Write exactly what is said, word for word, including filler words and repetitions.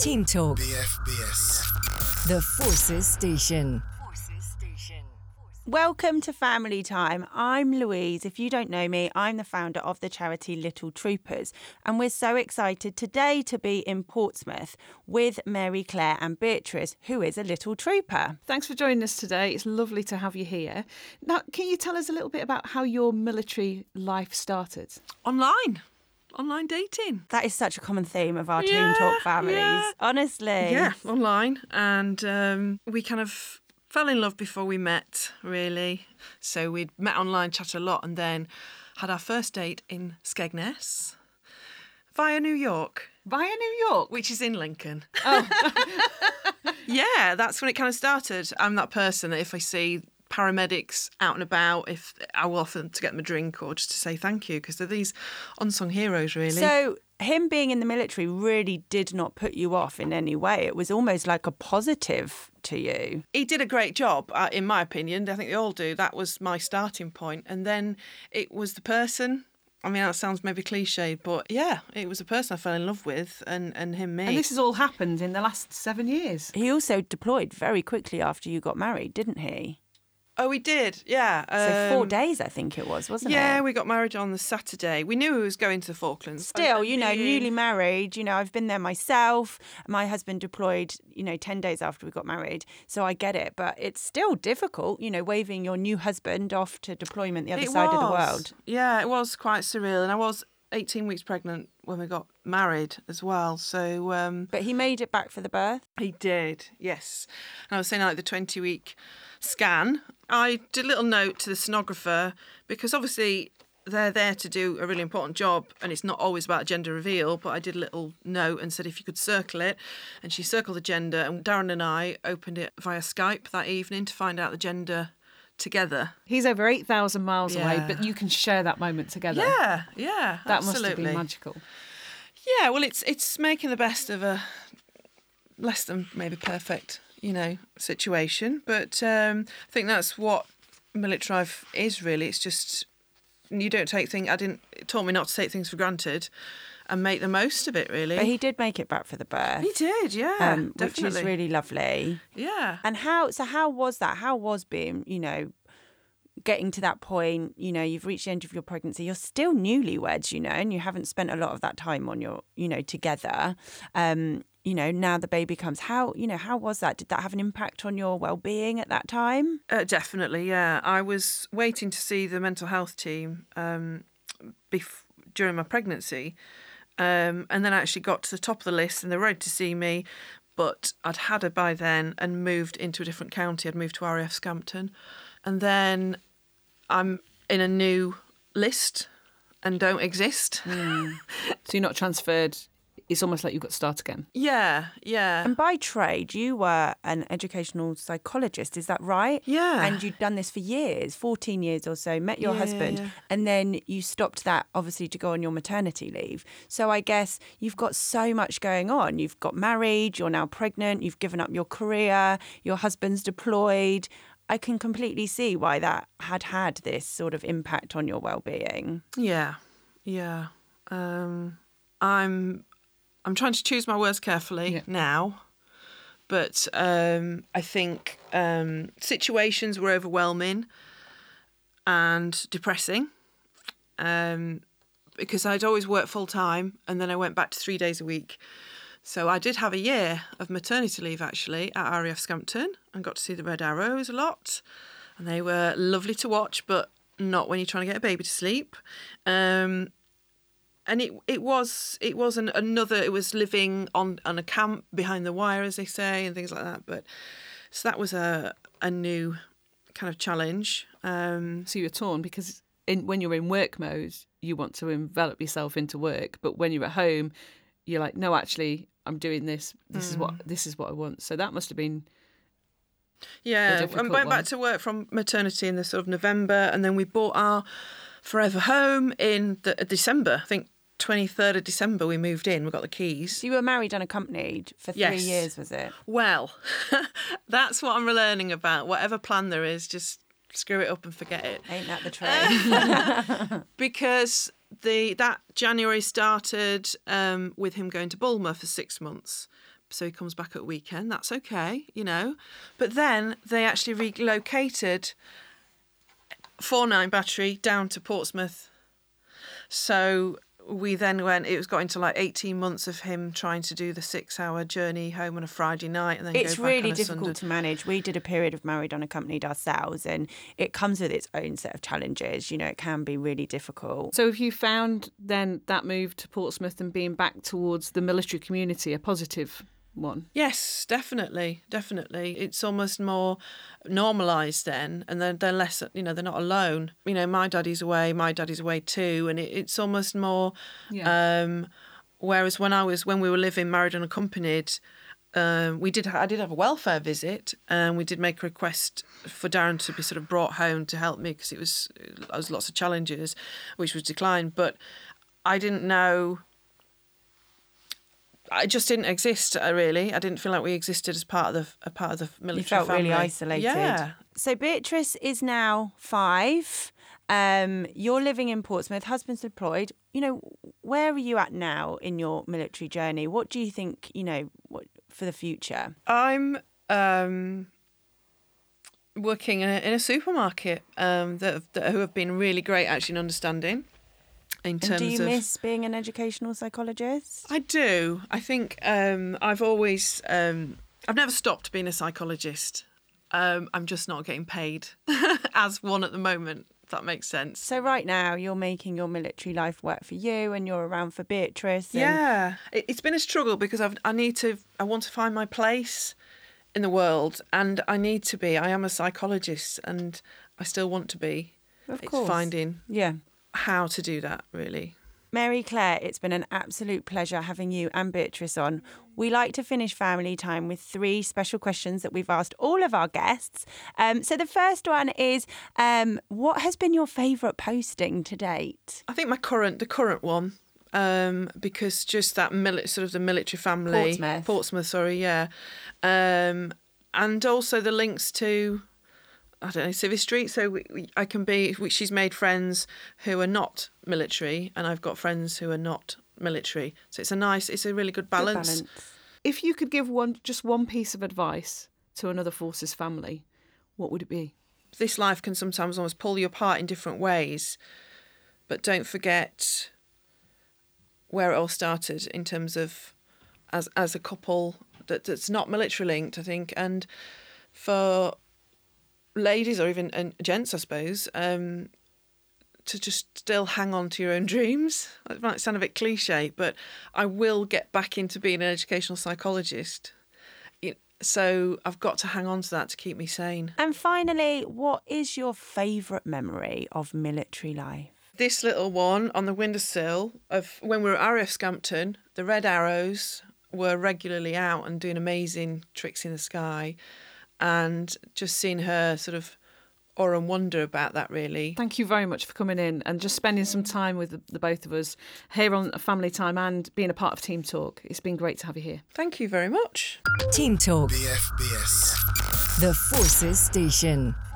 Team Talk. B F B S. The Forces Station. Welcome to Family Time. I'm Louise. If you don't know me, I'm the founder of the charity Little Troopers. And we're so excited today to be in Portsmouth with Mary Claire and Beatrice, who is a little trooper. Thanks for joining us today. It's lovely to have you here. Now, can you tell us a little bit about how your military life started? Online. Online dating. That is such a common theme of our Yeah, Team Talk families. yeah. Honestly. Yeah, online. And um, we kind of fell in love before we met, really. So we'd met online, chatted a lot, and then had our first date in Skegness via New York, Via New York? which is in Lincoln. Oh, Yeah, that's when it kind of started. I'm that person that if I see paramedics out and about, if I will offer them to get them a drink or just to say thank you, because they're these unsung heroes, really. So him being in the military really did not put you off in any way. It was almost like a positive to you. He did a great job, uh, in my opinion. I think they all do. That was my starting point. And then it was the person. I mean, that sounds maybe cliche, but yeah, it was a person I fell in love with, and, and him, me. and this has all happened in the last seven years. He also deployed very quickly after you got married, didn't he? Oh, we did, yeah. So four Um, days, I think it was, wasn't Yeah, it? we got married on the Saturday. We knew we was going to the Falklands. Still, And- you know, and newly being- married, you know, I've been there myself. My husband deployed, you know, ten days after we got married. So I get it. But it's still difficult, you know, waving your new husband off to deployment the other It side of the was. world. Yeah, it was quite surreal. And I was eighteen weeks pregnant when we got married as well. So um, But he made it back for the birth. he did, yes. And I was saying, like, the twenty-week scan, I did a little note to the sonographer because obviously they're there to do a really important job and it's not always about gender reveal, but I did a little note and said if you could circle it. And she circled the gender, and Darren and I opened it via Skype that evening to find out the gender together. He's over eight thousand miles away, Yeah. but you can share that moment together. Yeah, yeah, That absolutely. must have been magical. Yeah, well, it's it's making the best of a less than maybe perfect, you know, situation. But um, I think that's what military life is really. It's just you don't take things. I didn't. It taught me not to take things for granted and make the most of it. Really. But he did make it back for the birth. He did, yeah, um, which definitely. is really lovely. Yeah. And how, so how was that? How was being, you know, getting to that point, you know, you've reached the end of your pregnancy, you're still newlyweds, you know, and you haven't spent a lot of that time on your, you know, together. Um, you know, now the baby comes. How, you know, how was that? Did that have an impact on your well-being at that time? Uh, definitely, yeah. I was waiting to see the mental health team um, bef- during my pregnancy, um, and then I actually got to the top of the list and they were ready to see me, but I'd had her by then and moved into a different county. I'd moved to R A F Scampton, and then I'm in a new list and don't exist. So you're not transferred. It's almost like you've got to start again. Yeah, yeah. And by trade, you were an educational psychologist, is that right? Yeah. And you'd done this for years, fourteen years or so, met your Yeah, husband, yeah. and then you stopped that, obviously, to go on your maternity leave. So I guess you've got so much going on. You've got married, you're now pregnant, you've given up your career, your husband's deployed. I can completely see why that had had this sort of impact on your well-being. Yeah, yeah. Um, I'm I'm trying to choose my words carefully Yeah. now, but um, I think um, situations were overwhelming and depressing um, because I'd always worked full time and then I went back to three days a week. So I did have a year of maternity leave actually at R A F Scampton and got to see the Red Arrows a lot, and they were lovely to watch, but not when you're trying to get a baby to sleep. Um, and it it was it was an, another it was living on, on a camp behind the wire, as they say, and things like that. But so that was a a new kind of challenge. Um, So you're torn because in, when you're in work mode, you want to envelop yourself into work, but when you're at home, you're like, no, actually, I'm doing this. This is what this is what I want. So that must have been Yeah, I difficult went one. back to work from maternity in the sort of November, and then we bought our forever home in the, December. I think twenty-third of December we moved in. We got the keys. So you were married unaccompanied for three Yes. years, was it? Well, that's what I'm learning about. Whatever plan there is, just screw it up and forget it. Ain't that the truth? Because the that January started um, with him going to Bulmer for six months. so he comes back at weekend. That's okay, you know. But then they actually relocated four nine Battery down to Portsmouth. So we then went, it was got into like eighteen months of him trying to do the six hour journey home on a Friday night and then It's go back really on a difficult Sunday. to manage. We did a period of married unaccompanied ourselves, and it comes with its own set of challenges. You know, it can be really difficult. So have you found then that move to Portsmouth and being back towards the military community a positive one? Yes, definitely, definitely. It's almost more normalised then, and they're, they're less, you know, they're not alone. You know, my daddy's away, my daddy's away too, and it, it's almost more. Yeah. Um, whereas when I was when we were living married and accompanied, um, we did I did have a welfare visit, and we did make a request for Darren to be sort of brought home to help me because it was there was lots of challenges, which was declined. But I didn't know. I just didn't exist, uh, really. I didn't feel like we existed as part of the a part of the military You felt family. really isolated. Yeah. So Beatrice is now five. Um, you're living in Portsmouth, husband's deployed. You know, where are you at now in your military journey? What do you think, you know, what, for the future? I'm um, working in a, in a supermarket um, that, have, that who have been really great actually in understanding. In And terms do you of, miss being an educational psychologist? I do. I think um, I've always, um, I've never stopped being a psychologist. Um, I'm just not getting paid as one at the moment, if that makes sense. So right now you're making your military life work for you, and you're around for Beatrice. And Yeah, it, it's been a struggle because I've, I need to, I want to find my place in the world, and I need to be. I am a psychologist, and I still want to be. Of It's course. finding Yeah. how to do that, really. Mary Claire, it's been an absolute pleasure having you and Beatrice on. We like to finish family time with three special questions that we've asked all of our guests. Um, so the first one is, um, what has been your favourite posting to date? I think my current, the current one, um, because just that mili- sort of the military family, Portsmouth. Portsmouth, sorry, yeah, um, and also the links to, I don't know, Civvy Street. So we, we, I can be. We, she's made friends who are not military, and I've got friends who are not military. So it's a nice, it's a really good balance. Good balance. If you could give one just one piece of advice to another Forces family, what would it be? This life can sometimes almost pull you apart in different ways, but don't forget where it all started in terms of as as a couple that, that's not military linked, I think, and for ladies or even and gents, I suppose, um, to just still hang on to your own dreams. It might sound a bit cliche, but I will get back into being an educational psychologist. It, so I've got to hang on to that to keep me sane. And finally, what is your favourite memory of military life? This little one on the windowsill of when we were at R A F Scampton, the Red Arrows were regularly out and doing amazing tricks in the sky, and just seeing her sort of awe and wonder about that, really. Thank you very much for coming in and just spending some time with the, the both of us here on Family Time and being a part of Team Talk. It's been great to have you here. Thank you very much. Team Talk, B F B S. the Forces Station.